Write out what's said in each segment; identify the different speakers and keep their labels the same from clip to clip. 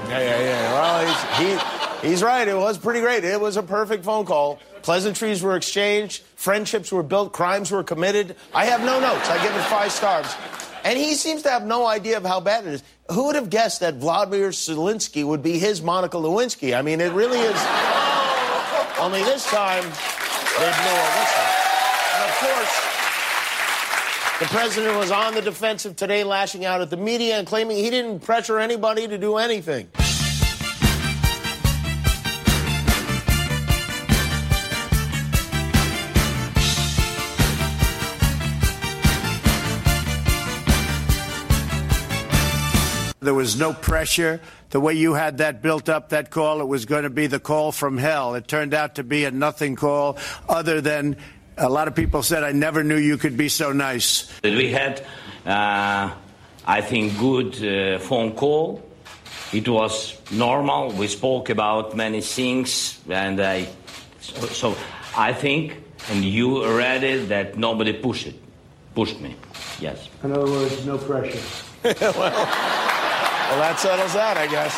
Speaker 1: Yeah. Well, he's right. It was pretty great. It was a perfect phone call. Pleasantries were exchanged. Friendships were built. Crimes were committed. I have no notes. I give it 5 stars. And he seems to have no idea of how bad it is. Who would have guessed that Vladimir Zelensky would be his Monica Lewinsky? I mean, it really is. Only this time, they blew a whistle. And of course, the president was on the defensive today, lashing out at the media and claiming he didn't pressure anybody to do anything.
Speaker 2: There was no pressure. The way you had that built up, that call, it was going to be the call from hell. It turned out to be a nothing call, other than a lot of people said, I never knew you could be so nice.
Speaker 3: We had, I think, good phone call. It was normal. We spoke about many things. And so I think, and you read it, that nobody pushed me. Yes.
Speaker 2: In other words, no pressure.
Speaker 1: Well, that settles that, I guess.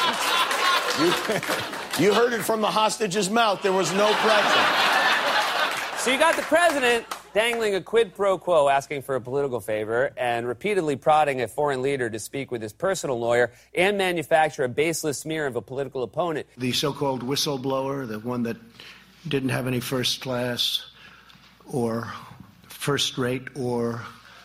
Speaker 1: You heard it from the hostage's mouth. There was no pressure.
Speaker 4: So you got the president dangling a quid pro quo, asking for a political favor, and repeatedly prodding a foreign leader to speak with his personal lawyer and manufacture a baseless smear of a political opponent.
Speaker 2: The so-called whistleblower, the one that didn't have any first class or first rate or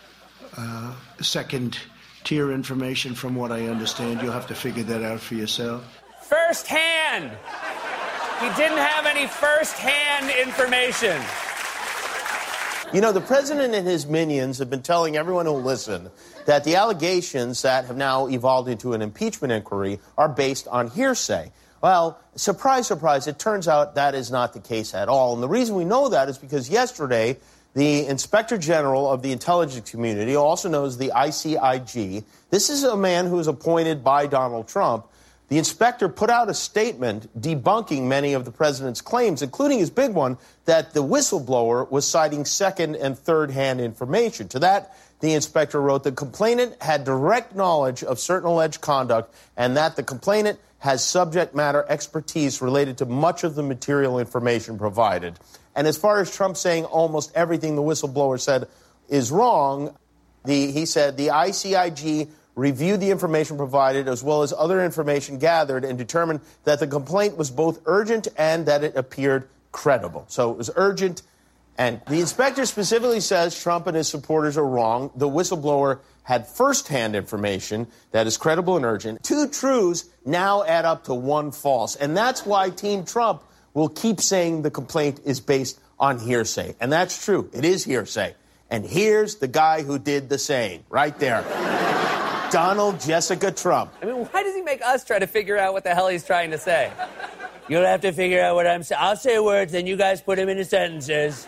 Speaker 2: second-tier information, from what I understand. You'll have to figure that out for yourself.
Speaker 4: First-hand! He didn't have any first-hand information.
Speaker 1: You know, the president and his minions have been telling everyone who'll listen that the allegations that have now evolved into an impeachment inquiry are based on hearsay. Well, surprise, surprise, it turns out that is not the case at all. And the reason we know that is because yesterday, the Inspector General of the Intelligence Community, also known as the ICIG, this is a man who was appointed by Donald Trump. The inspector put out a statement debunking many of the president's claims, including his big one, that the whistleblower was citing second- and third-hand information. To that, the inspector wrote, the complainant had direct knowledge of certain alleged conduct and that the complainant has subject matter expertise related to much of the material information provided. And as far as Trump saying almost everything the whistleblower said is wrong, he said the ICIG reviewed the information provided as well as other information gathered and determined that the complaint was both urgent and that it appeared credible. So it was urgent, and the inspector specifically says Trump and his supporters are wrong. The whistleblower had first-hand information that is credible and urgent. 2 truths now add up to 1 false, and that's why Team Trump will keep saying the complaint is based on hearsay. And that's true. It is hearsay. And here's the guy who did the saying, right there. Donald Jessica Trump.
Speaker 4: I mean, why does he make us try to figure out what the hell he's trying to say? You'll have to figure out what I'm saying. I'll say words, then you guys put them into sentences.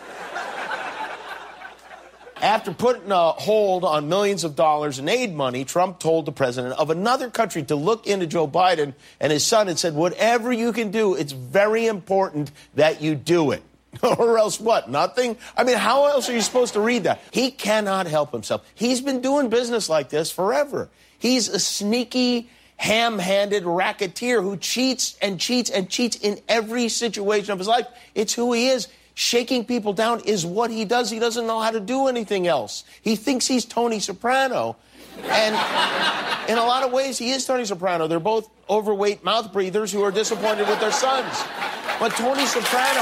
Speaker 1: After putting a hold on millions of dollars in aid money, Trump told the president of another country to look into Joe Biden and his son and said, whatever you can do, it's very important that you do it. Or else what? Nothing? I mean, how else are you supposed to read that? He cannot help himself. He's been doing business like this forever. He's a sneaky, ham-handed racketeer who cheats and cheats and cheats in every situation of his life. It's who he is. Shaking people down is what he does. He doesn't know how to do anything else. He thinks he's Tony Soprano. And in a lot of ways, he is Tony Soprano. They're both overweight mouth breathers who are disappointed with their sons. But Tony Soprano,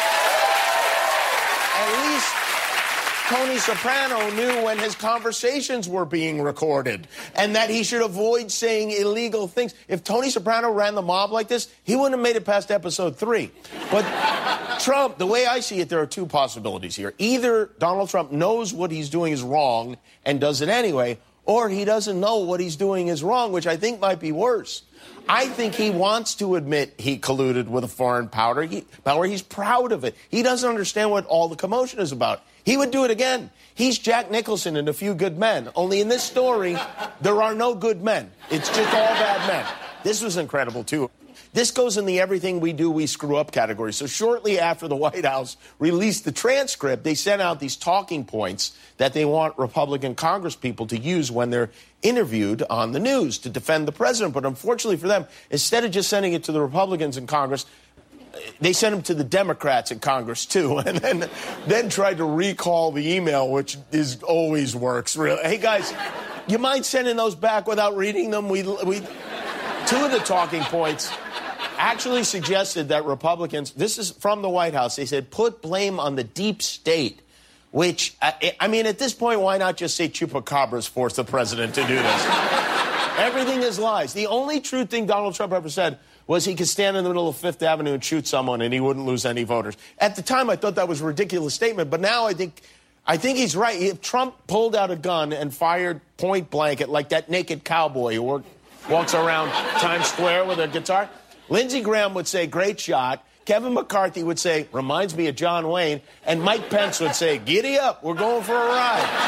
Speaker 1: at least Tony Soprano knew when his conversations were being recorded and that he should avoid saying illegal things. If Tony Soprano ran the mob like this, he wouldn't have made it past episode 3. But Trump, the way I see it, there are 2 possibilities here. Either Donald Trump knows what he's doing is wrong and does it anyway, or he doesn't know what he's doing is wrong, which I think might be worse. I think he wants to admit he colluded with a foreign power. He's proud of it. He doesn't understand what all the commotion is about. He would do it again. He's Jack Nicholson in A Few Good Men. Only in this story, there are no good men. It's just all bad men. This was incredible, too. This goes in the everything we do, we screw up category. So shortly after the White House released the transcript, they sent out these talking points that they want Republican Congress people to use when they're interviewed on the news to defend the president. But unfortunately for them, instead of just sending it to the Republicans in Congress, they sent them to the Democrats in Congress, too, and then tried to recall the email, which always works. Really. Hey, guys, you mind sending those back without reading them? We two of the talking points actually suggested that Republicans, this is from the White House, they said, put blame on the deep state, which, I mean, at this point, why not just say chupacabras forced the president to do this? Everything is lies. The only true thing Donald Trump ever said was he could stand in the middle of Fifth Avenue and shoot someone and he wouldn't lose any voters. At the time, I thought that was a ridiculous statement, but now I think he's right. If Trump pulled out a gun and fired point blank at like that naked cowboy who walks around Times Square with a guitar, Lindsey Graham would say, great shot. Kevin McCarthy would say, reminds me of John Wayne. And Mike Pence would say, giddy up, we're going for a ride.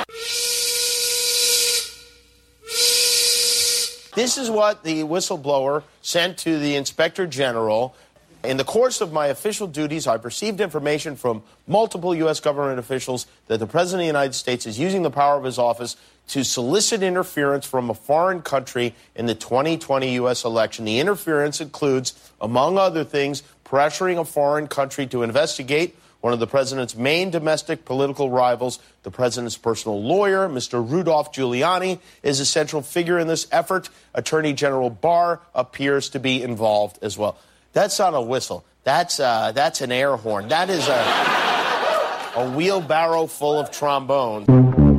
Speaker 1: This is what the whistleblower sent to the Inspector General. In the course of my official duties, I've received information from multiple U.S. government officials that the President of the United States is using the power of his office to solicit interference from a foreign country in the 2020 U.S. election. The interference includes, among other things, pressuring a foreign country to investigate one of the president's main domestic political rivals. The president's personal lawyer, Mr. Rudolph Giuliani, is a central figure in this effort. Attorney General Barr appears to be involved as well. That's not a whistle. That's an air horn. That is a wheelbarrow full of trombone.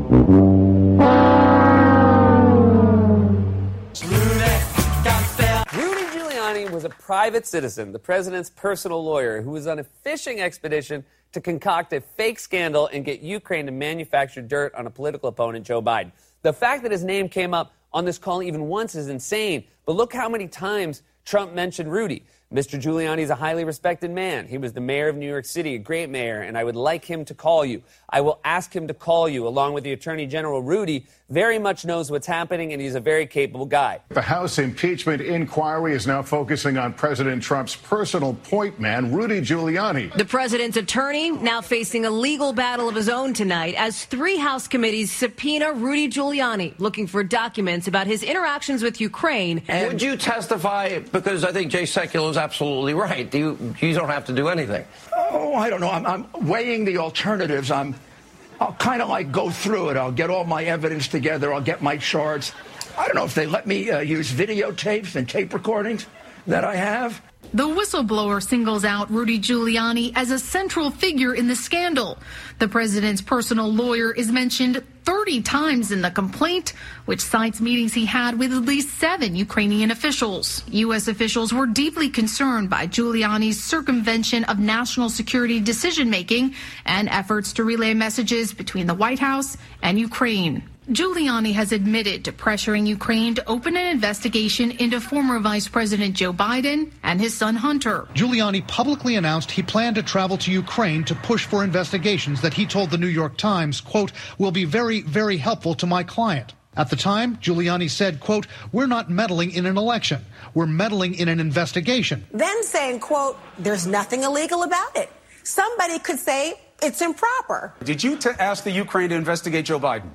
Speaker 4: Rudy Giuliani was a private citizen, the president's personal lawyer, who was on a fishing expedition to concoct a fake scandal and get Ukraine to manufacture dirt on a political opponent, Joe Biden. The fact that his name came up on this call even once is insane, but look how many times Trump mentioned Rudy. Mr. Giuliani is a highly respected man. He was the mayor of New York City, a great mayor, and I would like him to call you. I will ask him to call you, along with the Attorney General. Rudy very much knows what's happening, and he's a very capable guy.
Speaker 5: The House impeachment inquiry is now focusing on President Trump's personal point man, Rudy Giuliani.
Speaker 6: The president's attorney now facing a legal battle of his own tonight as 3 House committees subpoena Rudy Giuliani, looking for documents about his interactions with Ukraine.
Speaker 7: And would you testify? Because I think Jay Sekulow is absolutely right. You don't have to do anything.
Speaker 8: Oh, I don't know. I'm weighing the alternatives. I'll kind of like go through it. I'll get all my evidence together. I'll get my charts. I don't know if they let me use videotapes and tape recordings that I have.
Speaker 9: The whistleblower singles out Rudy Giuliani as a central figure in the scandal. The president's personal lawyer is mentioned 30 times in the complaint, which cites meetings he had with at least 7 Ukrainian officials. U.S. officials were deeply concerned by Giuliani's circumvention of national security decision-making and efforts to relay messages between the White House and Ukraine. Giuliani has admitted to pressuring Ukraine to open an investigation into former Vice President Joe Biden and his son Hunter.
Speaker 10: Giuliani publicly announced he planned to travel to Ukraine to push for investigations that he told the New York Times, quote, will be very, very helpful to my client. At the time, Giuliani said, quote, we're not meddling in an election. We're meddling in an investigation.
Speaker 11: Then saying, quote, there's nothing illegal about it. Somebody could say it's improper.
Speaker 12: Did you ask the Ukraine to investigate Joe Biden?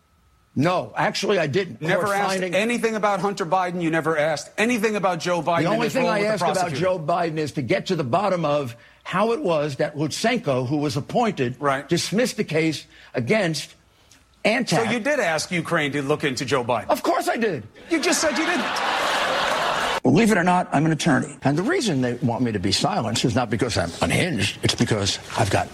Speaker 8: No, actually, I didn't.
Speaker 12: Never asked anything about Hunter Biden. You never asked anything about Joe Biden.
Speaker 8: The only thing I asked about Joe Biden is to get to the bottom of how it was that Lutsenko, who was appointed, dismissed the case against Antak.
Speaker 12: So you did ask Ukraine to look into Joe Biden?
Speaker 8: Of course I did.
Speaker 12: You just said you didn't.
Speaker 8: Believe it or not, I'm an attorney. And the reason they want me to be silenced is not because I'm unhinged. It's because I've got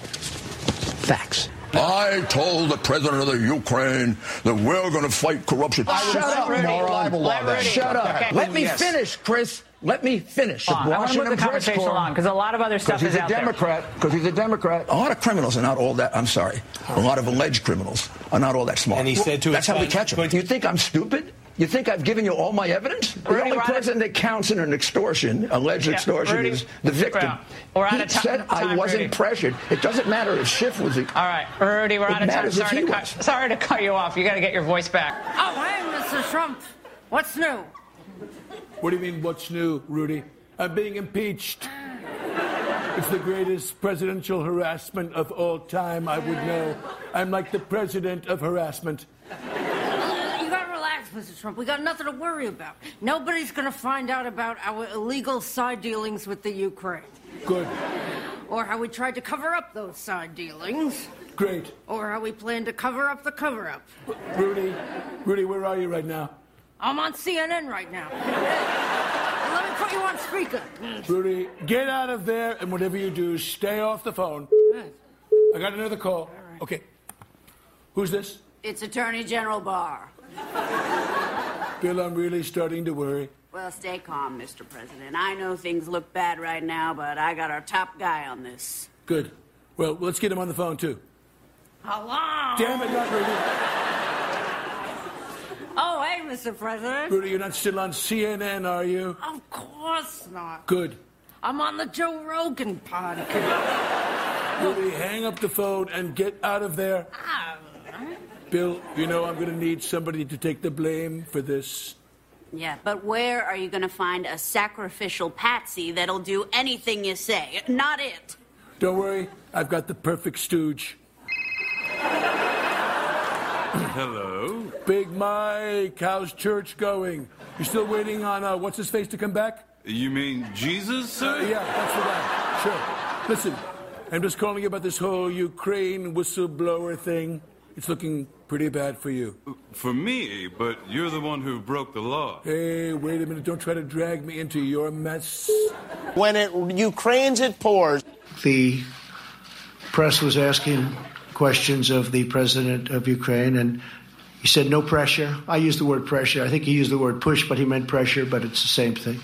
Speaker 8: facts.
Speaker 13: I told the president of the Ukraine that we're going to fight corruption.
Speaker 8: Shut up, moron. Shut up. Okay. Let me finish, Chris. Let me finish.
Speaker 14: I want to move the conversation along because a lot of other stuff is out there.
Speaker 8: Because he's a Democrat. A lot of criminals are not all that. I'm sorry. A lot of alleged criminals are not all that smart.
Speaker 12: And he said to
Speaker 8: that's how we catch them. Do you think I'm stupid? You think I've given you all my evidence? The only person that counts in an extortion, alleged extortion, is the victim.
Speaker 14: We're out of
Speaker 8: time. He said I wasn't pressured. It doesn't matter if Schiff was.
Speaker 14: All right, Rudy, we're out of time. Sorry to cut you off. You got to get your voice back.
Speaker 15: Oh, hey, Mr. Trump. What's new?
Speaker 16: What do you mean, what's new, Rudy?
Speaker 15: I'm being impeached. It's the greatest presidential harassment of all time, I would know. I'm like the president of harassment.
Speaker 16: You gotta relax, Mr. Trump. We got nothing to worry about. Nobody's gonna find out about our illegal side dealings with the Ukraine.
Speaker 15: Good.
Speaker 16: Or how we tried to cover up those side dealings.
Speaker 15: Great.
Speaker 16: Or how we plan to cover up the cover-up.
Speaker 15: Rudy, where are you right now?
Speaker 16: I'm on CNN right now. Let me put you on speaker.
Speaker 15: Rudy, get out of there, and whatever you do, stay off the phone. I got another call. Right. Okay. Who's this?
Speaker 16: It's Attorney General Barr.
Speaker 15: Bill, I'm really starting to worry.
Speaker 17: Well, stay calm, Mr. President. I know things look bad right now, but I got our top guy on this.
Speaker 15: Good. Well, let's get him on the phone, too.
Speaker 16: Hello?
Speaker 15: Damn it, not Rudy.
Speaker 16: Oh, hey, Mr. President.
Speaker 15: Rudy, you're not still on CNN, are you?
Speaker 16: Of course not.
Speaker 15: Good.
Speaker 16: I'm on the Joe Rogan podcast.
Speaker 15: Rudy, hang up the phone and get out of there. Bill, you know I'm going to need somebody to take the blame for this.
Speaker 17: Yeah, but where are you going to find a sacrificial patsy that'll do anything you say? Not it.
Speaker 15: Don't worry, I've got the perfect stooge.
Speaker 18: Hello?
Speaker 15: Big Mike, how's church going? You still waiting on, what's-his-face to come back?
Speaker 18: You mean Jesus, sir?
Speaker 15: Yeah, that's the guy. Sure. Listen, I'm just calling you about this whole Ukraine whistleblower thing. It's looking pretty bad for you.
Speaker 18: For me, but you're the one who broke the law.
Speaker 15: Hey, wait a minute. Don't try to drag me into your mess.
Speaker 1: When it Ukraine's, it pours.
Speaker 2: The press was asking questions of the president of Ukraine, and he said no pressure. I used the word pressure. I think he used the word push, but he meant pressure, but it's the same thing.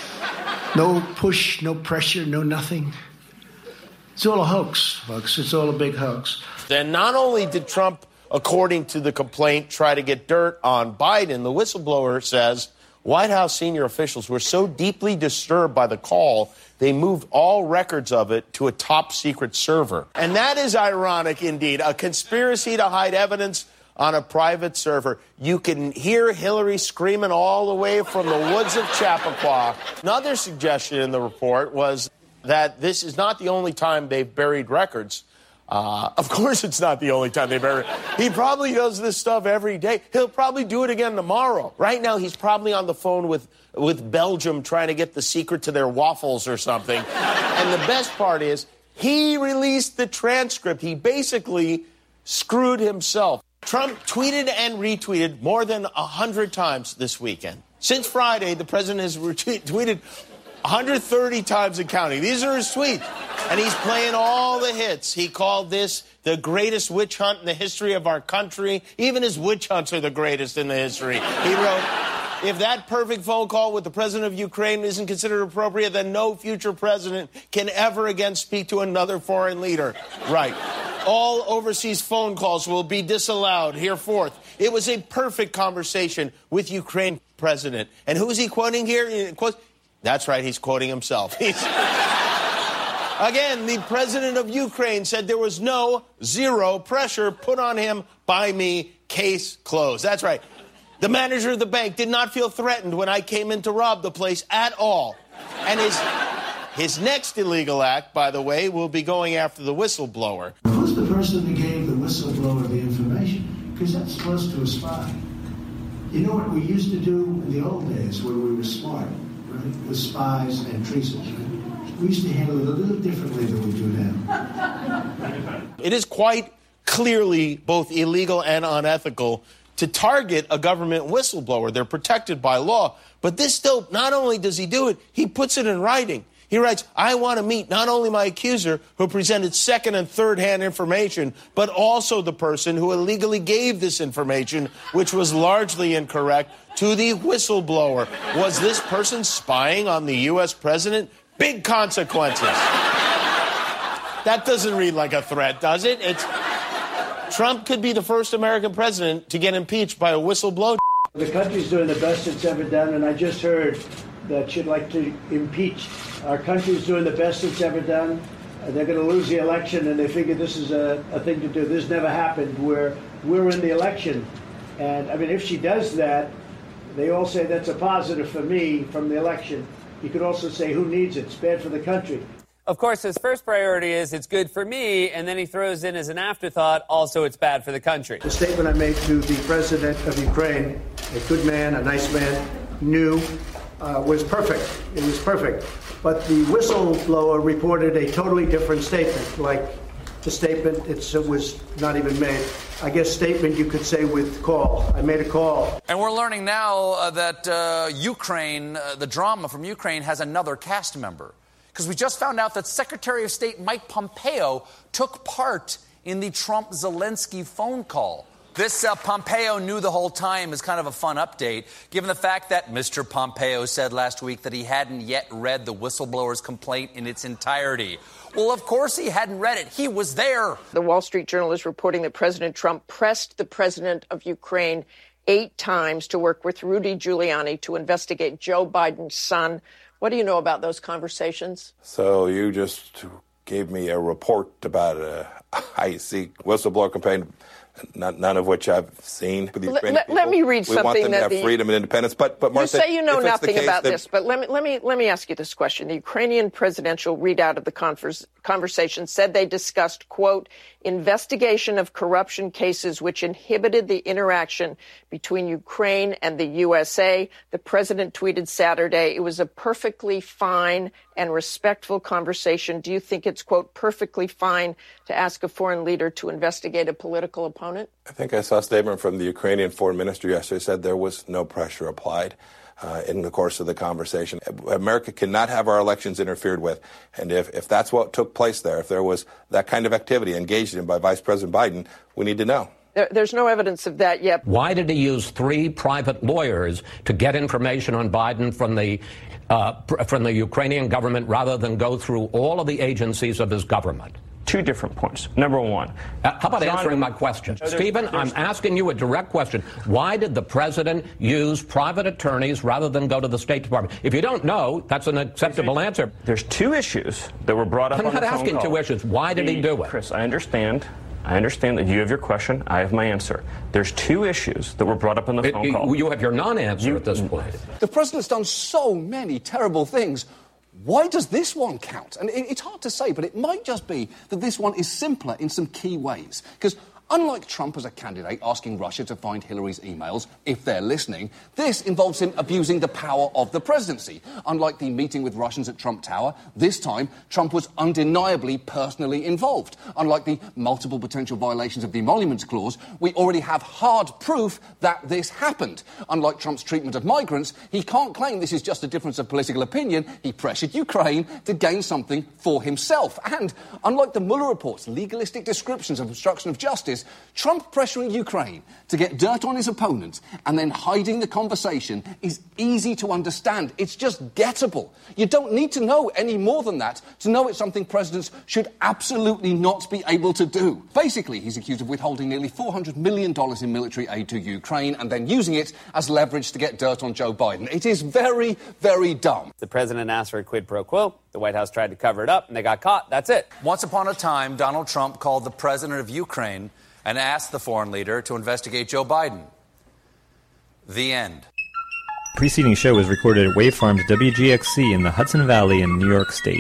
Speaker 2: No push, no pressure, no nothing. It's all a hoax, folks. It's all a big hoax.
Speaker 1: And not only did Trump, according to the complaint, try to get dirt on Biden, the whistleblower says White House senior officials were so deeply disturbed by the call, they moved all records of it to a top-secret server. And that is ironic indeed, a conspiracy to hide evidence on a private server. You can hear Hillary screaming all the way from the woods of Chappaqua. Another suggestion in the report was that this is not the only time they've buried records. Of course it's not the only time they bury it. He probably does this stuff every day. He'll probably do it again tomorrow. Right now, he's probably on the phone with Belgium trying to get the secret to their waffles or something. And the best part is, he released the transcript. He basically screwed himself. Trump tweeted and retweeted more than 100 times this weekend. Since Friday, the president has tweeted 130 times and counting. These are his tweets. And he's playing all the hits. He called this the greatest witch hunt in the history of our country. Even his witch hunts are the greatest in the history. He wrote, if that perfect phone call with the president of Ukraine isn't considered appropriate, then no future president can ever again speak to another foreign leader. Right. All overseas phone calls will be disallowed hereforth. It was a perfect conversation with Ukraine president. And who's he quoting here? That's right, he's quoting himself. Again, the president of Ukraine said there was zero pressure put on him by me, case closed. That's right. The manager of the bank did not feel threatened when I came in to rob the place at all. And his next illegal act, by the way, will be going after the whistleblower.
Speaker 2: Who's the person who gave the whistleblower the information? Because that's close to a spy. You know what we used to do in the old days when we were smart, right? With spies and treason. We used to handle it a little differently than we do now.
Speaker 1: It is quite clearly both illegal and unethical to target a government whistleblower. They're protected by law. But this still, not only does he do it, he puts it in writing. He writes, I want to meet not only my accuser, who presented second and third-hand information, but also the person who illegally gave this information, which was largely incorrect, to the whistleblower. Was this person spying on the U.S. president? Big consequences. That doesn't read like a threat, does it? Trump could be the first American president to get impeached by a whistleblower.
Speaker 2: The country's doing the best it's ever done, and I just heard that you'd like to impeach. Our country's doing the best it's ever done. They're going to lose the election, and they figure this is a thing to do. This never happened where we're in the election. And, I mean, if she does that, they all say that's a positive for me from the election.
Speaker 19: You could also say, who needs it? It's bad for the country.
Speaker 4: Of course, his first priority is it's good for me, and then he throws in as an afterthought, also it's bad for the country.
Speaker 19: The statement I made to the president of Ukraine, a good man, a nice man, knew was perfect. It was perfect. But the whistleblower reported a totally different statement, like the statement it was not even made. I guess statement you could say with call. I made a call.
Speaker 20: And we're learning now that Ukraine, the drama from Ukraine, has another cast member. Because we just found out that Secretary of State Mike Pompeo took part in the Trump-Zelensky phone call. This Pompeo knew the whole time is kind of a fun update, given the fact that Mr. Pompeo said last week that he hadn't yet read the whistleblower's complaint in its entirety. Well, of course he hadn't read it. He was there.
Speaker 21: The Wall Street Journal is reporting that President Trump pressed the president of Ukraine 8 times to work with Rudy Giuliani to investigate Joe Biden's son. What do you know about those conversations?
Speaker 22: So you just gave me a report about a high-seek whistleblower campaign, none of which I've seen.
Speaker 21: Let me read something.
Speaker 22: We want them to have freedom and independence. But Martha,
Speaker 21: you say you know nothing about this, but let me ask you this question. The Ukrainian presidential readout of the conversation said they discussed, quote, investigation of corruption cases which inhibited the interaction between Ukraine and the USA. The president tweeted Saturday, it was a perfectly fine and respectful conversation. Do you think it's, quote, perfectly fine to ask a foreign leader to investigate a political opponent?
Speaker 22: I think I saw a statement from the Ukrainian foreign minister yesterday said there was no pressure applied in the course of the conversation. America cannot have our elections interfered with. And if that's what took place there, if there was that kind of activity engaged in by Vice President Biden, we need to know.
Speaker 21: There's no evidence of that yet.
Speaker 23: Why did he use 3 private lawyers to get information on Biden from the Ukrainian government rather than go through all of the agencies of his government?
Speaker 24: 2 different points. Number one.
Speaker 23: How about answering my question? Stephen, I'm asking you a direct question. Why did the president use private attorneys rather than go to the State Department? If you don't know, that's an acceptable answer.
Speaker 24: There's 2 issues that were brought up on the phone call.
Speaker 23: I'm not asking 2 issues. Why did he do it?
Speaker 24: Chris, I understand that you have your question. I have my answer. There's 2 issues that were brought up on the phone call.
Speaker 23: You have your non-answer at this point.
Speaker 25: The president's done so many terrible things. Why does this one count? And it's hard to say, but it might just be that this one is simpler in some key ways. Because unlike Trump as a candidate asking Russia to find Hillary's emails, if they're listening, this involves him abusing the power of the presidency. Unlike the meeting with Russians at Trump Tower, this time Trump was undeniably personally involved. Unlike the multiple potential violations of the Emoluments Clause, we already have hard proof that this happened. Unlike Trump's treatment of migrants, he can't claim this is just a difference of political opinion. He pressured Ukraine to gain something for himself. And unlike the Mueller report's legalistic descriptions of obstruction of justice, Trump pressuring Ukraine to get dirt on his opponents and then hiding the conversation is easy to understand. It's just gettable. You don't need to know any more than that to know it's something presidents should absolutely not be able to do. Basically, he's accused of withholding nearly $400 million in military aid to Ukraine and then using it as leverage to get dirt on Joe Biden. It is very, very dumb.
Speaker 4: The president asked for a quid pro quo. The White House tried to cover it up, and they got caught. That's it.
Speaker 20: Once upon a time, Donald Trump called the president of Ukraine and asked the foreign leader to investigate Joe Biden. The end.
Speaker 26: Preceding show was recorded at Wave Farms WGXC in the Hudson Valley in New York State.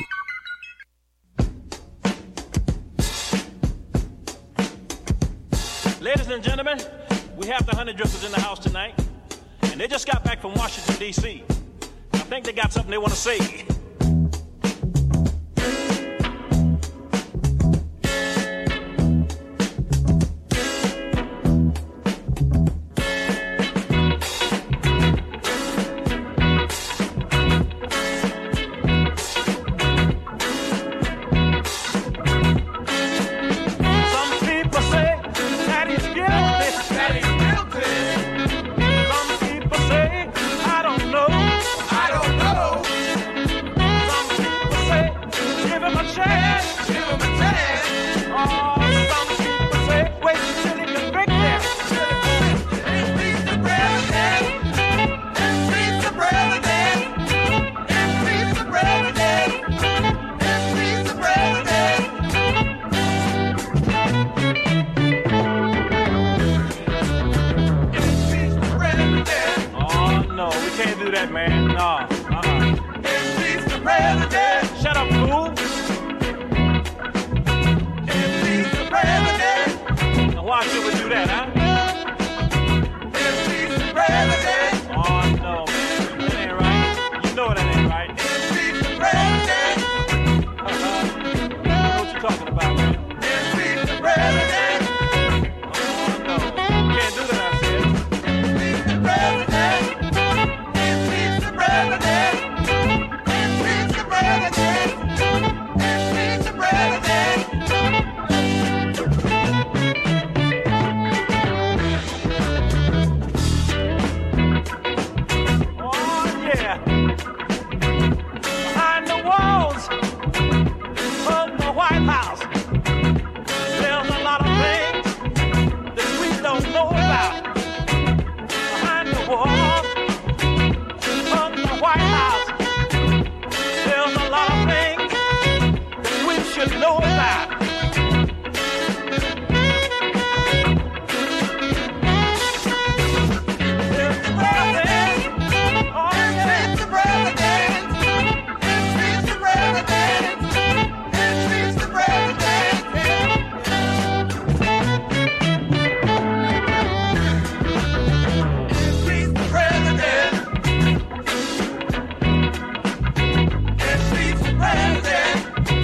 Speaker 27: Ladies and gentlemen, we have the honey drippers in the house tonight, and they just got back from Washington, D.C. I think they got something they want to say. president. Shut up, fool. Impeach the president. Now why should we do that, huh? Impeach the president. Oh, no, man. That ain't right. You know that ain't right. Impeach the president. You know what you're talking about, man. Impeach the president. Oh, no. You can't do that, I said. Impeach the president. Impeach the president. Impeach the president. Impeach the president. Oh, yeah. Behind the walls of the White House, there's a lot of things that we don't know about. Behind the walls of the White House, there's a lot of things that we should know about. It's the president. Oh, yeah. It's the president. It's the president. It's the president. It's the president. It's the president.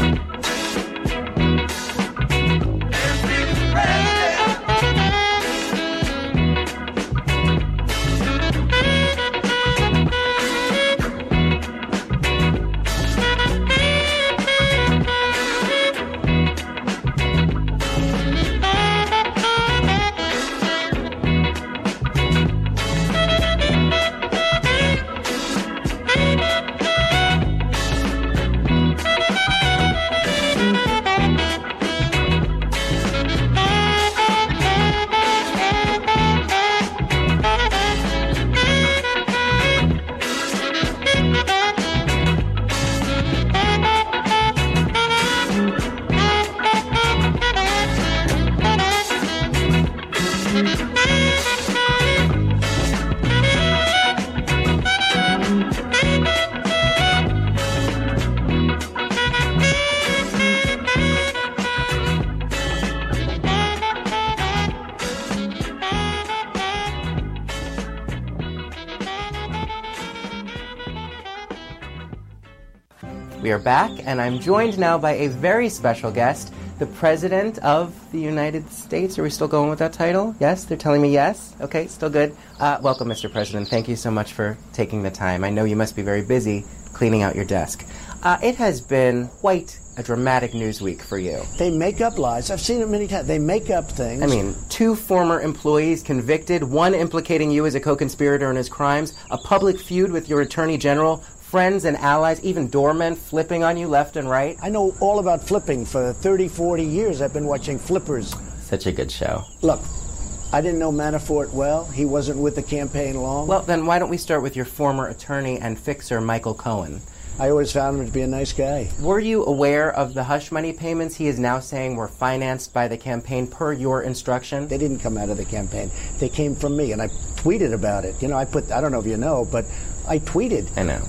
Speaker 3: We are back, and I'm joined now by a very special guest, the President of the United States. Are we still going with that title? Yes? They're telling me yes? Okay, still good. Welcome, Mr. President. Thank you so much for taking the time. I know you must be very busy cleaning out your desk. It has been quite a dramatic news week for you.
Speaker 5: They make up lies. I've seen it many times. They make up things.
Speaker 3: I mean, 2 former employees convicted, 1 implicating you as a co-conspirator in his crimes, a public feud with your attorney general, friends and allies, even doormen flipping on you left and right.
Speaker 5: I know all about flipping. For 30, 40 years, I've been watching Flippers.
Speaker 3: Such a good show.
Speaker 5: Look, I didn't know Manafort well. He wasn't with the campaign long.
Speaker 3: Well, then why don't we start with your former attorney and fixer, Michael Cohen?
Speaker 5: I always found him to be a nice guy.
Speaker 3: Were you aware of the hush money payments he is now saying were financed by the campaign per your instruction?
Speaker 5: They didn't come out of the campaign. They came from me, and I tweeted about it. You know, I don't know if you know, but I tweeted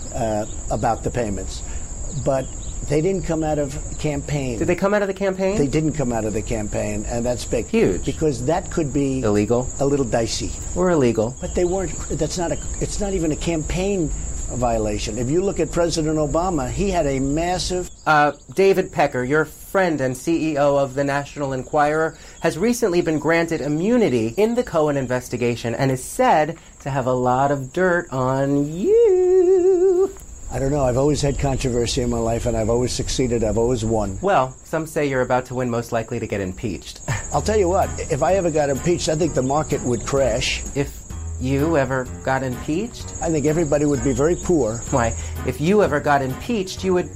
Speaker 5: about the payments. But they didn't come out of the campaign.
Speaker 3: Did they come out of the campaign?
Speaker 5: They didn't come out of the campaign, and that's big.
Speaker 3: Huge.
Speaker 5: Because that could be
Speaker 3: illegal,
Speaker 5: a little dicey.
Speaker 3: Or illegal.
Speaker 5: But they weren't. It's not even a campaign violation. If you look at President Obama, he had a massive...
Speaker 3: David Pecker, your friend and CEO of the National Enquirer, has recently been granted immunity in the Cohen investigation and is said to have a lot of dirt on you.
Speaker 5: I don't know. I've always had controversy in my life, and I've always succeeded. I've always won.
Speaker 3: Well, some say you're about to win, most likely to get impeached.
Speaker 5: I'll tell you what. If I ever got impeached, I think the market would crash.
Speaker 3: If you ever got impeached?
Speaker 5: I think everybody would be very poor.
Speaker 3: Why, if you ever got impeached, you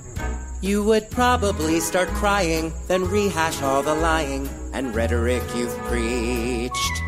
Speaker 3: would probably start crying, then rehash all the lying and rhetoric you've preached.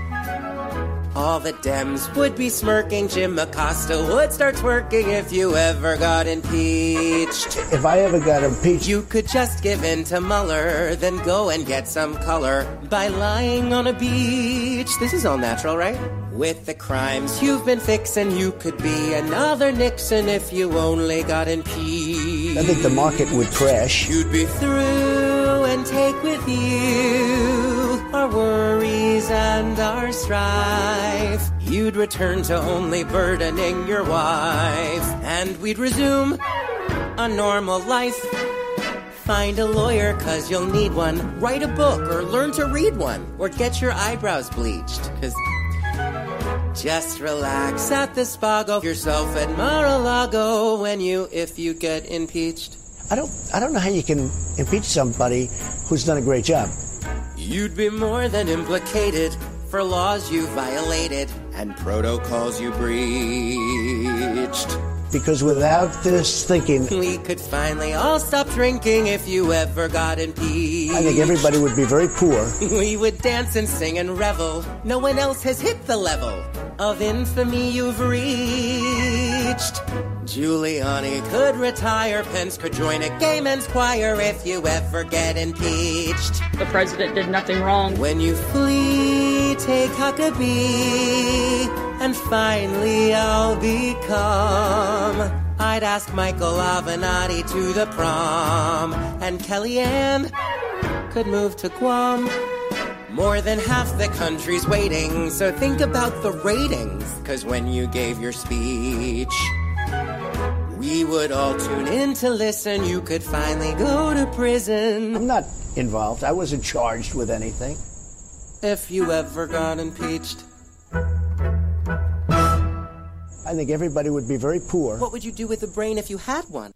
Speaker 3: All the Dems would be smirking, Jim Acosta would start twerking if you ever got impeached.
Speaker 5: If I ever got impeached...
Speaker 3: You could just give in to Mueller, then go and get some color by lying on a beach. This is all natural, right? With the crimes you've been fixing, you could be another Nixon if you only got impeached.
Speaker 5: I think the market would crash.
Speaker 3: You'd be through and take with you our worries and our strife. You'd return to only burdening your wife, and we'd resume a normal life. Find a lawyer, 'cause you'll need one. Write a book or learn to read one. Or get your eyebrows bleached, 'cause just relax at the spa. Go yourself at Mar-a-Lago if you get impeached.
Speaker 5: I don't know how you can impeach somebody who's done a great job.
Speaker 3: You'd be more than implicated for laws you violated and protocols you breached.
Speaker 5: Because without this thinking,
Speaker 3: we could finally all stop drinking if you ever got impeached.
Speaker 5: I think everybody would be very poor.
Speaker 3: We would dance and sing and revel. No one else has hit the level of infamy you've reached. Giuliani could retire, Pence could join a gay men's choir if you ever get impeached.
Speaker 14: The president did nothing wrong.
Speaker 3: When you flee, take Huckabee, and finally I'll become. I'd ask Michael Avenatti to the prom, and Kellyanne could move to Guam. More than half the country's waiting, so think about the ratings, 'cause when you gave your speech, we would all tune in to listen. You could finally go to prison.
Speaker 5: I'm not involved. I wasn't charged with anything.
Speaker 3: If you ever got impeached.
Speaker 5: I think everybody would be very poor.
Speaker 3: What would you do with a brain if you had one?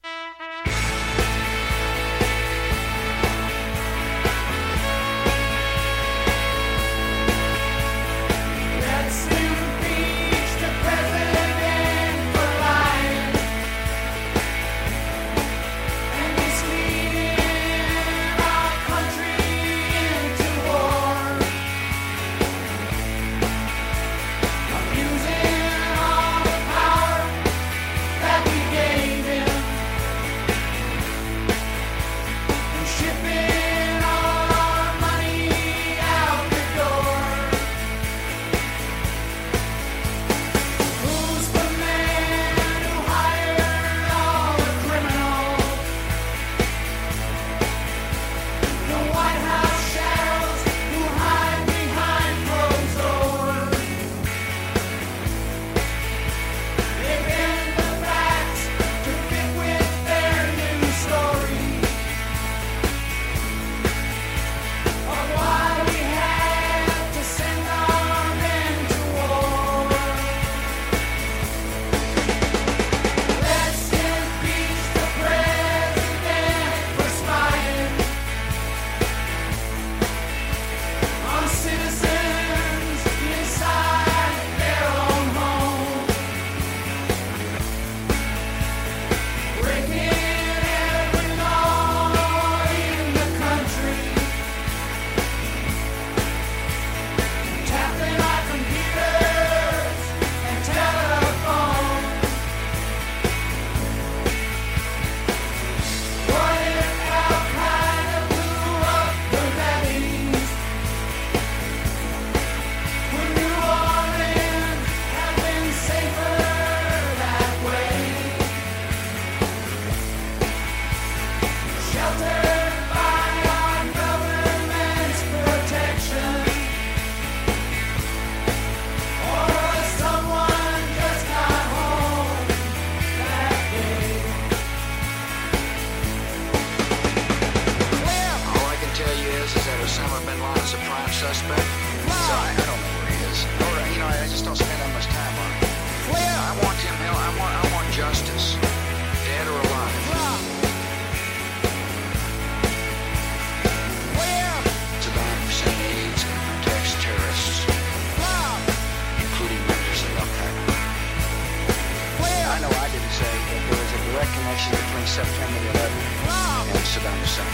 Speaker 6: September 11th and Saddam Hussein.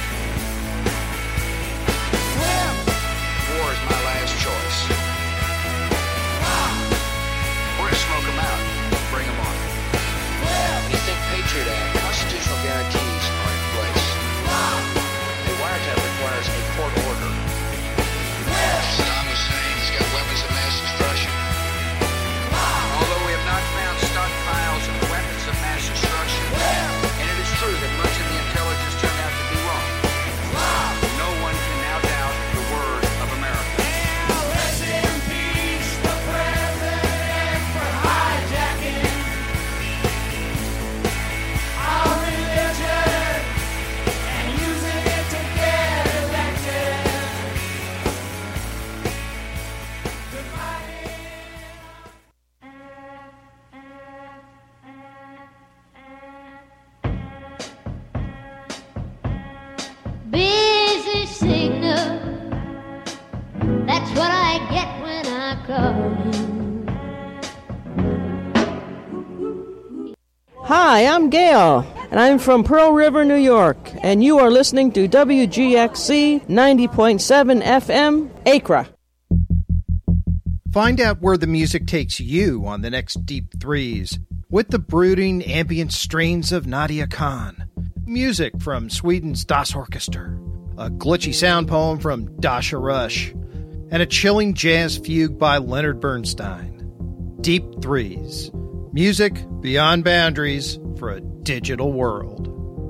Speaker 6: War is my last choice. We're going to smoke them out. Bring them on. You think Patriot Act, constitutional guarantees are in place. A wiretap requires a court order. Saddam Hussein has got weapons of mass destruction.
Speaker 7: Hi, I'm Gail, and I'm from Pearl River, New York, and you are listening to WGXC 90.7 FM, Acra.
Speaker 8: Find out where the music takes you on the next Deep Threes with the brooding ambient strains of Nadia Khan, music from Sweden's Das Orchester, a glitchy sound poem from Dasha Rush, and a chilling jazz fugue by Leonard Bernstein. Deep Threes. Music beyond boundaries for a digital world.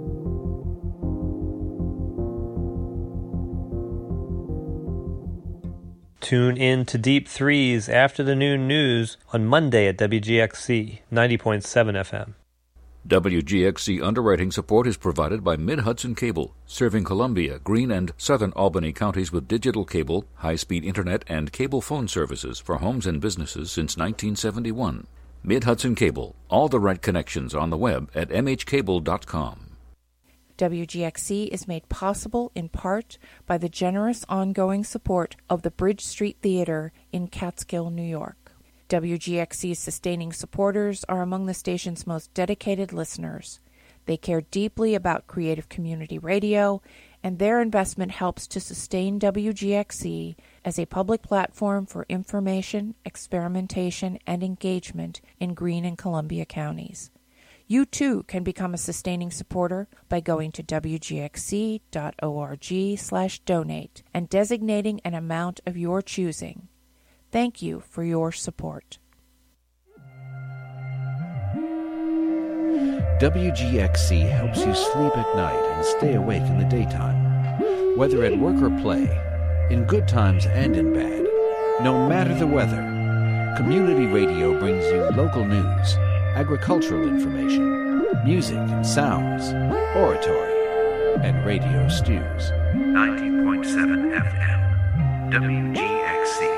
Speaker 26: Tune in to Deep Threes after the noon news on Monday at WGXC 90.7 FM.
Speaker 9: WGXC underwriting support is provided by Mid-Hudson Cable, serving Columbia, Greene, and southern Albany counties with digital cable, high-speed internet, and cable phone services for homes and businesses since 1971. Mid-Hudson Cable, all the right connections on the web at mhcable.com.
Speaker 10: WGXC is made possible in part by the generous ongoing support of the Bridge Street Theater in Catskill, New York. WGXC's sustaining supporters are among the station's most dedicated listeners. They care deeply about creative community radio, and their investment helps to sustain WGXC as a public platform for information, experimentation, and engagement in Greene and Columbia counties. You, too, can become a sustaining supporter by going to wgxc.org/donate and designating an amount of your choosing. Thank you for your support.
Speaker 11: WGXC helps you sleep at night and stay awake in the daytime, whether at work or play, in good times and in bad. No matter the weather, community radio brings you local news, agricultural information, music and sounds, oratory, and radio stews. 90.7 FM, WGXC.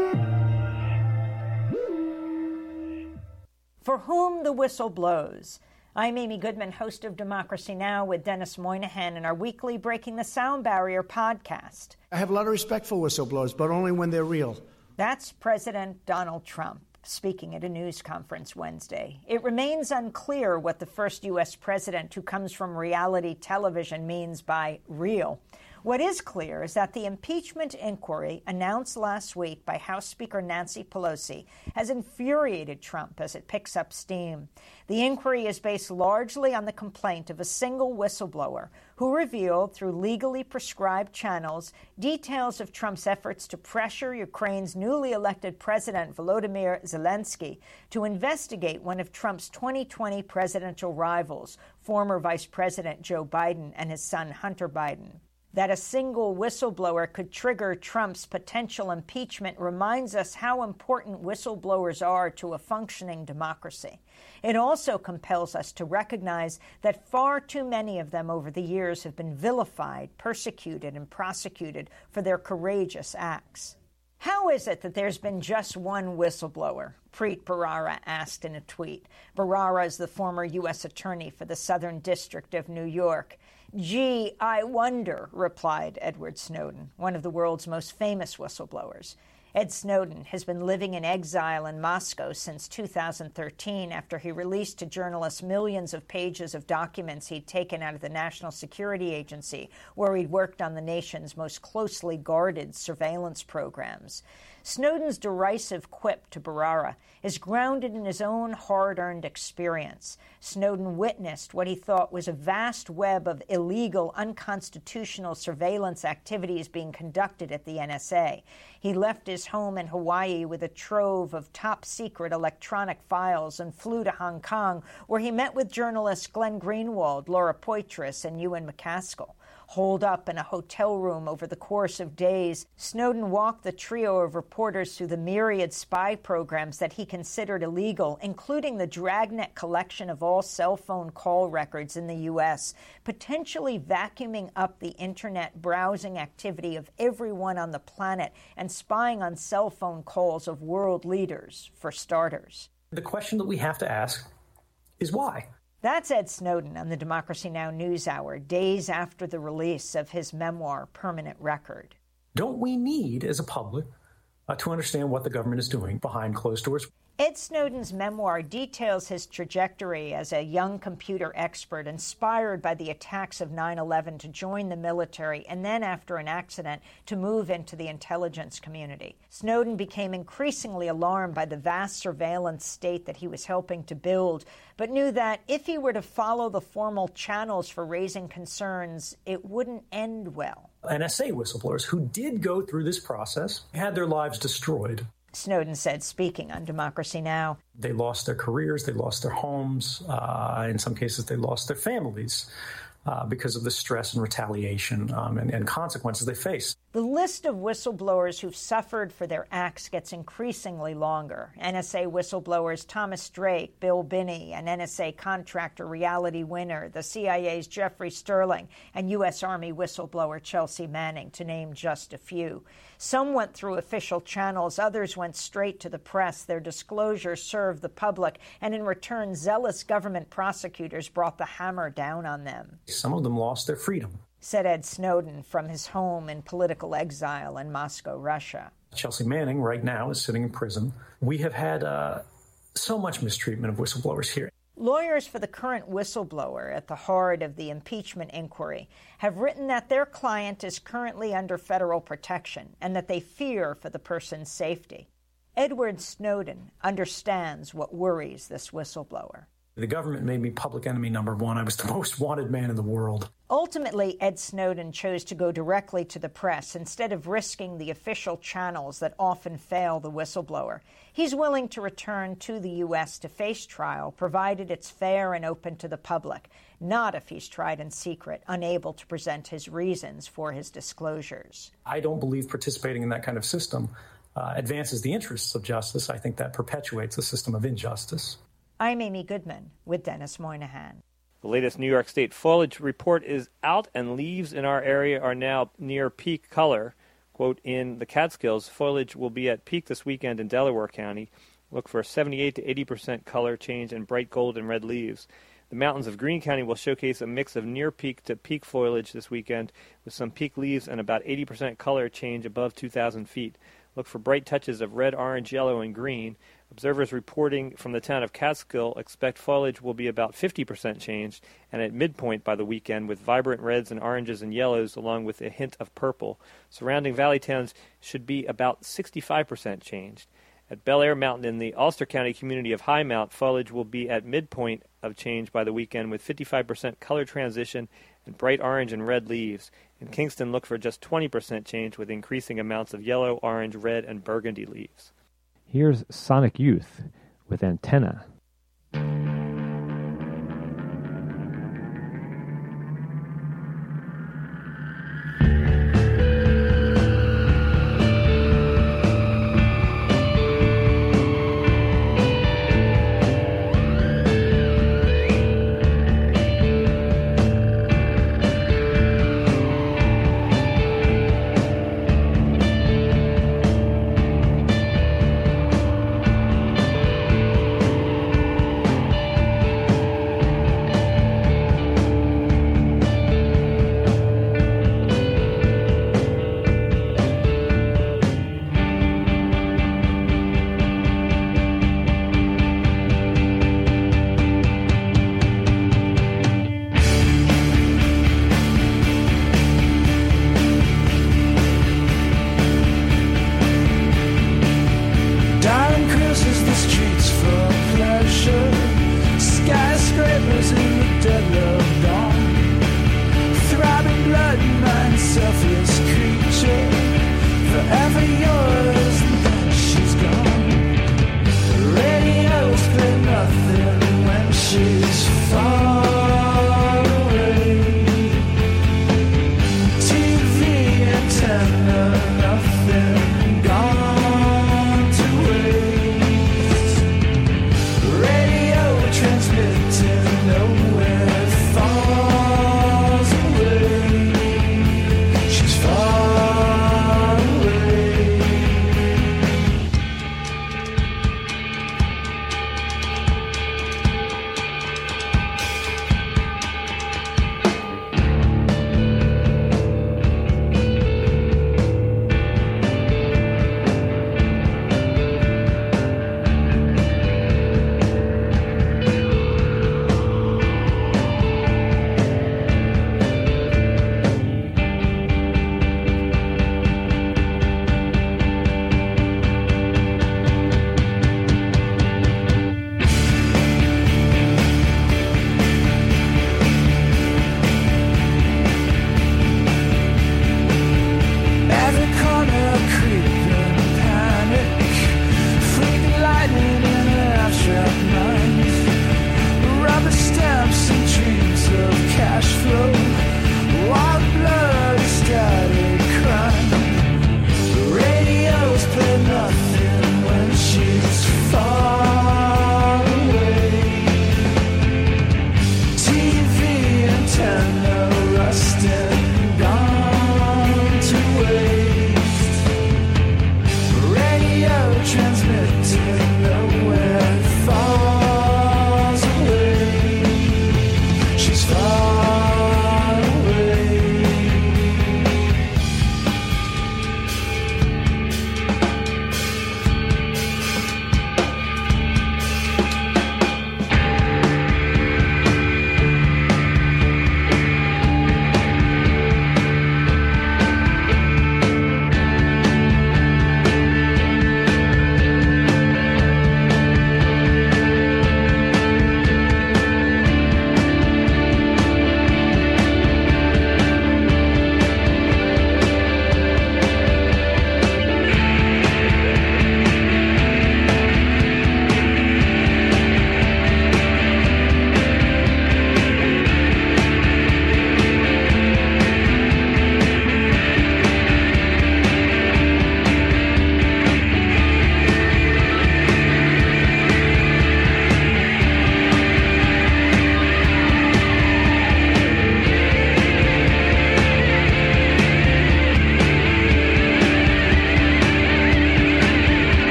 Speaker 12: For whom the whistle blows. I'm Amy Goodman, host of Democracy Now! With Dennis Moynihan in our weekly Breaking the Sound Barrier podcast.
Speaker 19: I have a lot of respect for whistleblowers, but only when they're real.
Speaker 12: That's President Donald Trump speaking at a news conference Wednesday. It remains unclear what the first U.S. president who comes from reality television means by real. What is clear is that the impeachment inquiry announced last week by House Speaker Nancy Pelosi has infuriated Trump as it picks up steam. The inquiry is based largely on the complaint of a single whistleblower who revealed through legally prescribed channels details of Trump's efforts to pressure Ukraine's newly elected president Volodymyr Zelensky to investigate one of Trump's 2020 presidential rivals, former Vice President Joe Biden and his son Hunter Biden. That a single whistleblower could trigger Trump's potential impeachment reminds us how important whistleblowers are to a functioning democracy. It also compels us to recognize that far too many of them over the years have been vilified, persecuted, and prosecuted for their courageous acts. How is it that there's been just one whistleblower? Preet Bharara asked in a tweet. Bharara is the former U.S. Attorney for the Southern District of New York. Gee, I wonder, replied Edward Snowden, one of the world's most famous whistleblowers. Ed Snowden has been living in exile in Moscow since 2013 after he released to journalists millions of pages of documents he'd taken out of the National Security Agency, where he'd worked on the nation's most closely guarded surveillance programs. Snowden's derisive quip to Bharara is grounded in his own hard-earned experience. Snowden witnessed what he thought was a vast web of illegal, unconstitutional surveillance activities being conducted at the NSA. He left his home in Hawaii with a trove of top-secret electronic files and flew to Hong Kong, where he met with journalists Glenn Greenwald, Laura Poitras, and Ewan McCaskill. Holed up in a hotel room over the course of days, Snowden walked the trio of reporters through the myriad spy programs that he considered illegal, including the dragnet collection of all cell phone call records in the U.S., potentially vacuuming up the Internet browsing activity of everyone on the planet and spying on cell phone calls of world leaders, for starters.
Speaker 13: The question that we have to ask is why?
Speaker 12: That's Ed Snowden on the Democracy Now! NewsHour, days after the release of his memoir, Permanent Record.
Speaker 13: Don't we need, as a public, to understand what the government is doing behind closed doors.
Speaker 12: Ed Snowden's memoir details his trajectory as a young computer expert inspired by the attacks of 9/11 to join the military and then, after an accident, to move into the intelligence community. Snowden became increasingly alarmed by the vast surveillance state that he was helping to build, but knew that if he were to follow the formal channels for raising concerns, it wouldn't end well.
Speaker 13: NSA whistleblowers who did go through this process had their lives destroyed.
Speaker 12: Snowden said, speaking on Democracy Now!
Speaker 13: They lost their careers, they lost their homes, in some cases they lost their families because of the stress and retaliation and consequences they face.
Speaker 12: The list of whistleblowers who've suffered for their acts gets increasingly longer. NSA whistleblowers Thomas Drake, Bill Binney, an NSA contractor Reality Winner, the CIA's Jeffrey Sterling, and U.S. Army whistleblower Chelsea Manning, to name just a few. Some went through official channels, others went straight to the press. Their disclosures served the public, and in return, zealous government prosecutors brought the hammer down on them.
Speaker 13: Some of them lost their freedom,
Speaker 12: said Ed Snowden from his home in political exile in Moscow, Russia.
Speaker 13: Chelsea Manning right now is sitting in prison. We have had so much mistreatment of whistleblowers here.
Speaker 12: Lawyers for the current whistleblower at the heart of the impeachment inquiry have written that their client is currently under federal protection and that they fear for the person's safety. Edward Snowden understands what worries this whistleblower.
Speaker 13: The government made me public enemy number one. I was the most wanted man in the world.
Speaker 12: Ultimately, Ed Snowden chose to go directly to the press instead of risking the official channels that often fail the whistleblower. He's willing to return to the U.S. to face trial, provided it's fair and open to the public, not if he's tried in secret, unable to present his reasons for his disclosures.
Speaker 13: I don't believe participating in that kind of system advances the interests of justice. I think that perpetuates a system of injustice.
Speaker 12: I'm Amy Goodman with Dennis Moynihan.
Speaker 26: The latest New York State foliage report is out, and leaves in our area are now near peak color. Quote, in the Catskills, foliage will be at peak this weekend in Delaware County. Look for 78 to 80% color change and bright gold and red leaves. The mountains of Greene County will showcase a mix of near peak to peak foliage this weekend, with some peak leaves and about 80% color change above 2,000 feet. Look for bright touches of red, orange, yellow, and green. Observers reporting from the town of Catskill expect foliage will be about 50% changed, and at midpoint by the weekend with vibrant reds and oranges and yellows along with a hint of purple. Surrounding valley towns should be about 65% changed. At Bel Air Mountain in the Ulster County community of High Mount, foliage will be at midpoint of change by the weekend with 55% color transition and bright orange and red leaves. In Kingston, look for just 20% change with increasing amounts of yellow, orange, red, and burgundy leaves.
Speaker 1: Here's Sonic Youth with Antenna.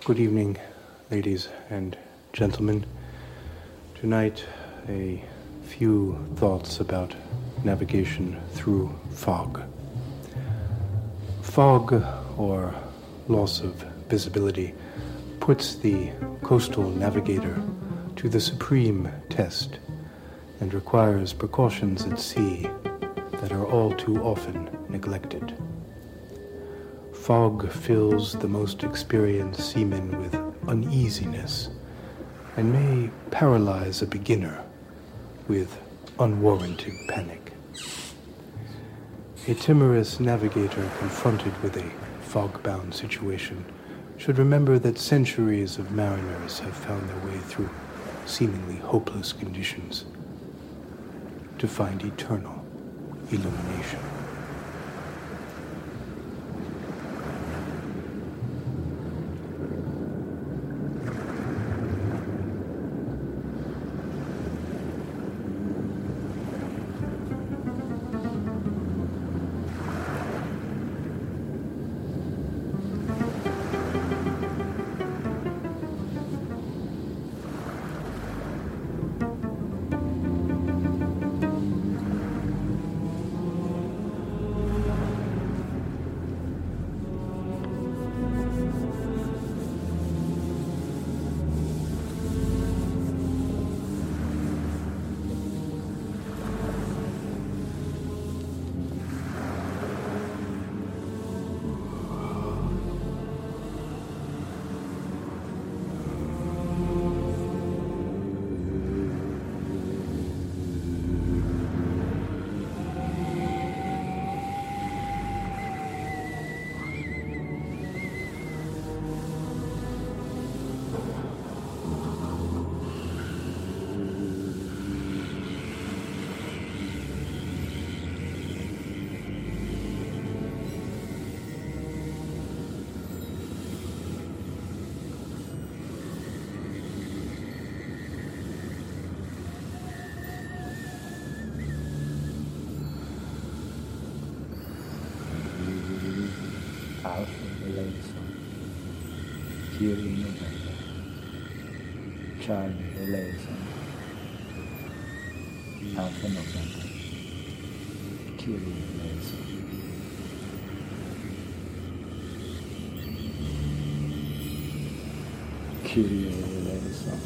Speaker 2: Good evening, ladies and gentlemen. Tonight, a few thoughts about navigation through fog. Fog, or loss of visibility, puts the coastal navigator to the supreme test and requires precautions at sea that are all too often neglected. Fog fills the most experienced seaman with uneasiness and may paralyze a beginner with unwarranted panic. A timorous navigator confronted with a fog-bound situation should remember that centuries of mariners have found their way through seemingly hopeless conditions to find eternal illumination.
Speaker 15: Kyrie November, Charlie Relation, Alpha November, Kyrie Relation, Kyrie Relation.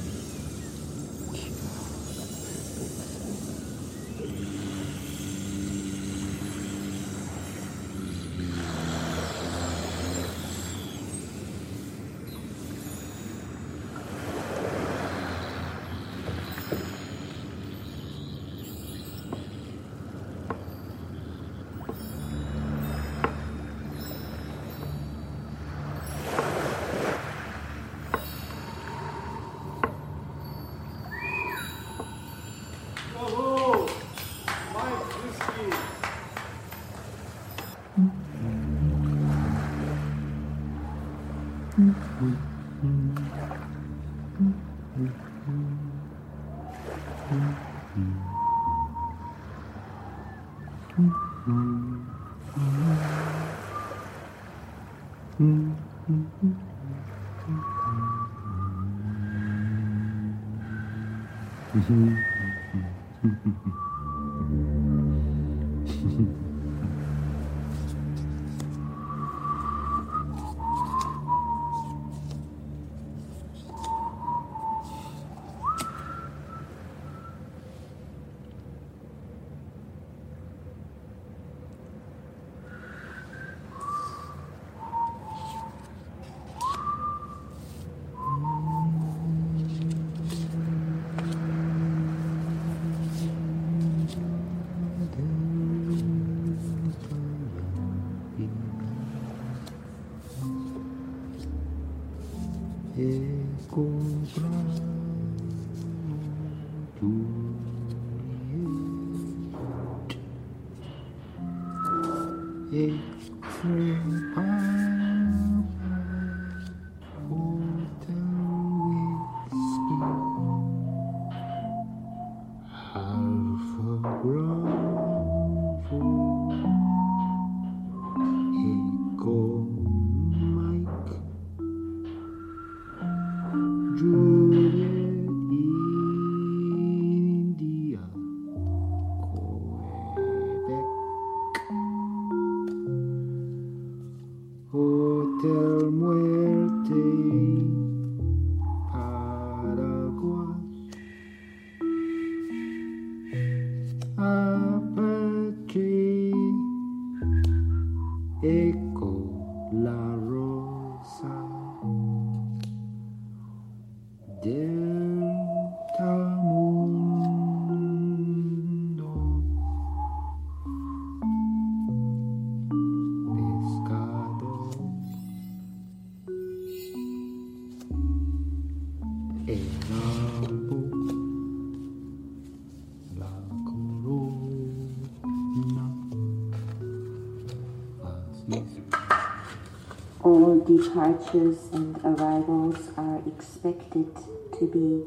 Speaker 16: All departures and arrivals are expected to be.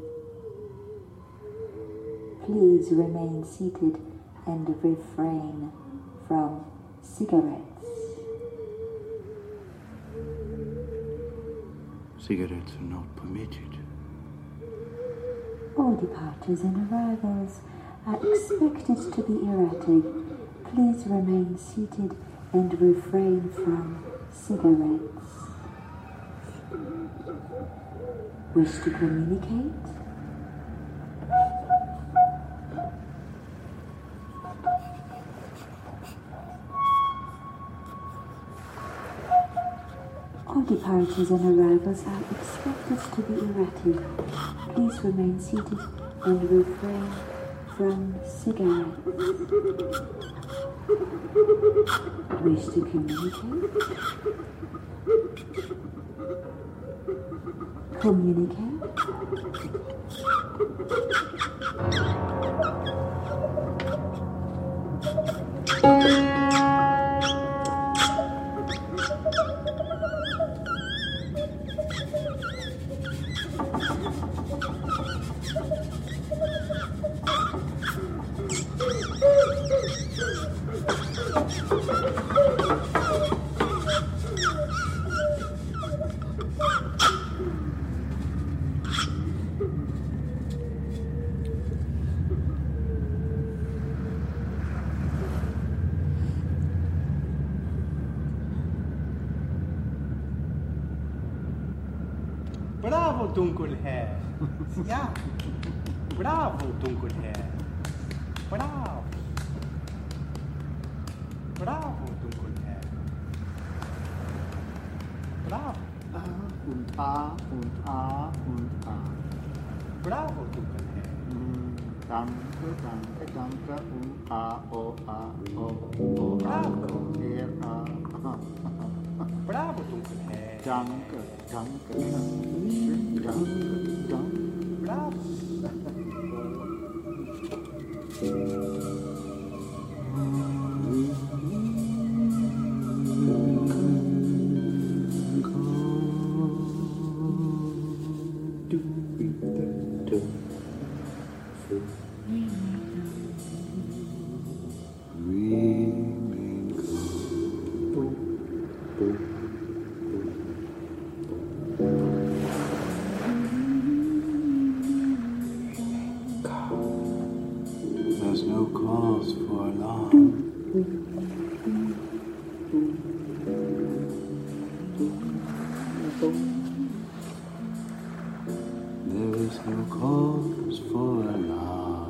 Speaker 16: Please remain seated and refrain from cigarettes.
Speaker 2: Cigarettes are not permitted.
Speaker 16: All departures and arrivals are expected to be erratic. Please remain seated and refrain from cigarettes. Wish to communicate? All departures and arrivals are expected to be erratic. Please remain seated and refrain from cigarettes. Wish to communicate? Communicate?
Speaker 19: Bravo, Dunkelherr. Ja. Bravo, Dunkelherr. Bravo. Bravo, Dunkelherr. Bravo. Und A und A und A. Bravo, Dunkelherr. Danke, danke, danke. Und A, O, A, O, O, Bravo. R, A. Bravo, Dunkelherr. Danke, danke, danke, danke, danke. Bravo.
Speaker 2: There's no cause for alarm. There is no cause for alarm.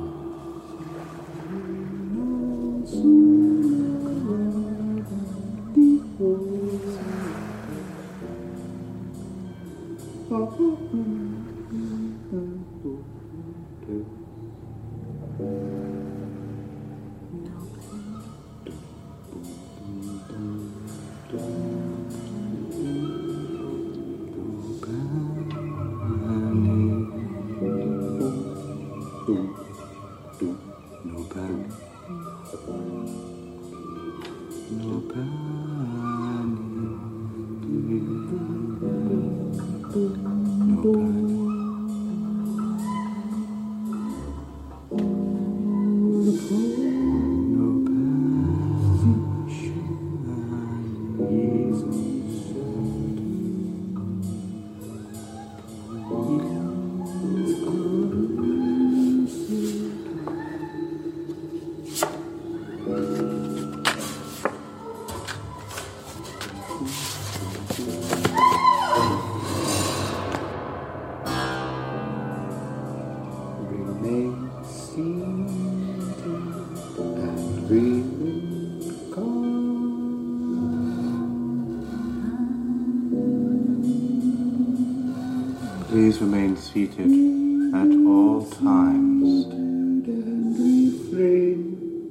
Speaker 2: Please remain seated at all times. Refrain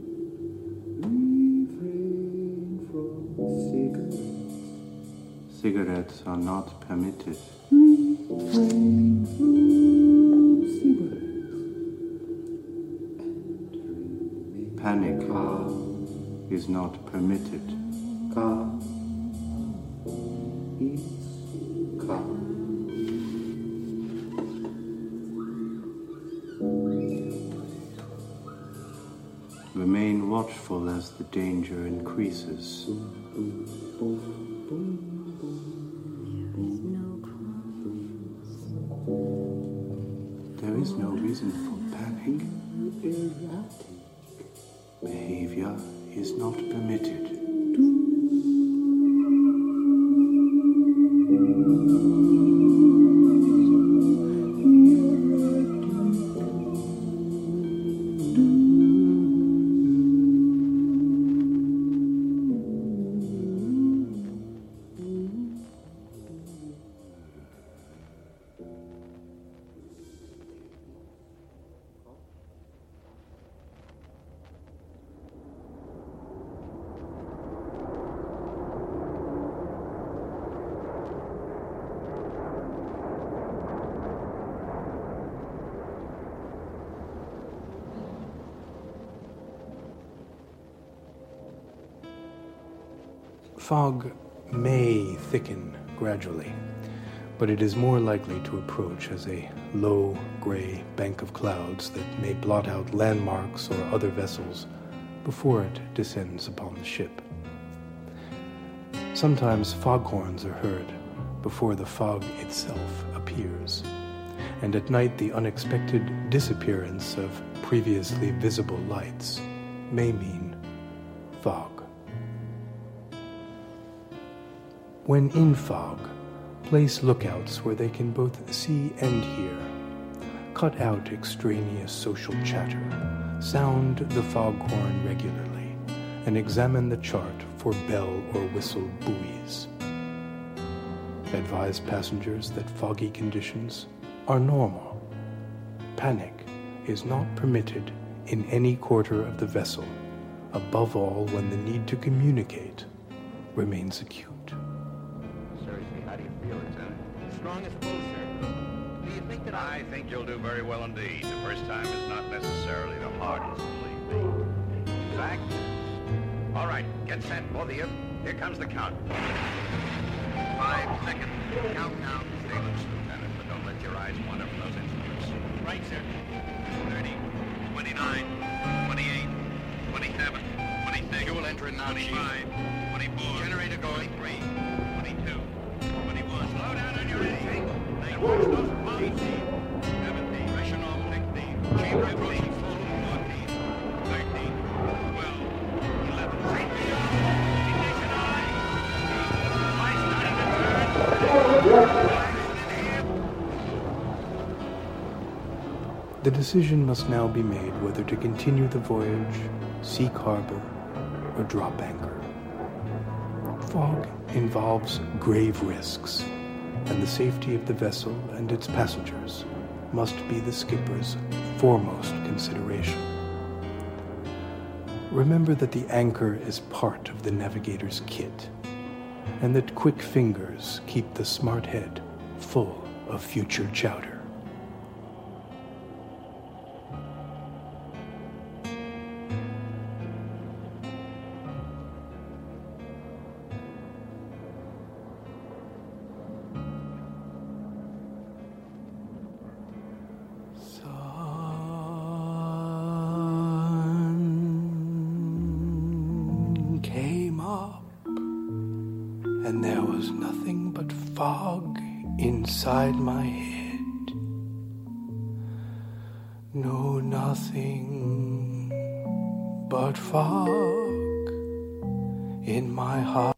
Speaker 2: from cigarettes. Cigarettes are not permitted. Refrain from cigarettes. Panic is not permitted. Remain watchful as the danger increases. There is no reason for panic. Behavior is not permitted. Fog may thicken gradually, but it is more likely to approach as a low, gray bank of clouds that may blot out landmarks or other vessels before it descends upon the ship. Sometimes foghorns are heard before the fog itself appears, and at night the unexpected disappearance of previously visible lights may mean fog. When in fog, place lookouts where they can both see and hear. Cut out extraneous social chatter. Sound the foghorn regularly, and examine the chart for bell or whistle buoys. Advise passengers that foggy conditions are normal. Panic is not permitted in any quarter of the vessel, above all when the need to communicate remains acute.
Speaker 17: How do you feel, Lieutenant? Strong as a bull, sir. Do you think that I think you'll do very well indeed. The first time is not necessarily the hardest, believe me. Fact? All right, get set, both of you. Here comes the count. 5 seconds. Count now. Stay loose, Lieutenant, but don't let your eyes wander from those instruments. Right, sir. 30, 29, 28, 27, 26. Fuel entering now, 25, 24. Generator going. 23, 22. 21. Slow down on your A. 19. Watch those pumps. 18. 17. Pressure normal. 16. Chamber approaching full. 14. 13. 12. 11. Safety on. Ignition high. Lights starting to burn.
Speaker 2: The decision must now be made whether to continue the voyage, seek harbor, or drop anchor. Fog involves grave risks, and the safety of the vessel and its passengers must be the skipper's foremost consideration. Remember that the anchor is part of the navigator's kit, and that quick fingers keep the smart head full of future chowder. And there was nothing but fog inside my head. No, nothing but fog in my heart.